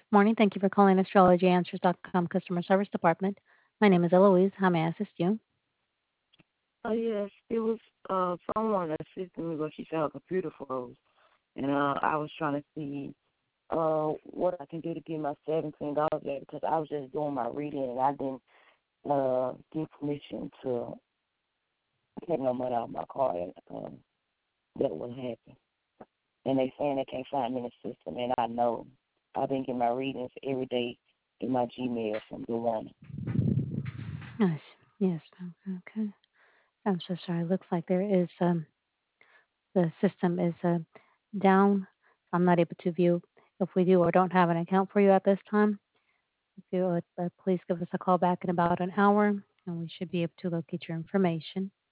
Morning. Thank you for calling astrologyanswers.com customer service department. My name is Eloise. How may I assist you? Yes, it was someone assisted me, but she said her computer froze, and I was trying to see what I can do to get my $17 back because I was just doing my reading and I didn't get permission to take no money out of my card. That would happen, and they saying they can't find me in the system, and I know I've been getting my readings every day in my Gmail from the one. Yes. Yes. Okay. I'm so sorry. Looks like there is the system is down. I'm not able to view if we do or don't have an account for you at this time. If you would please give us a call back in about an hour, and we should be able to locate your information.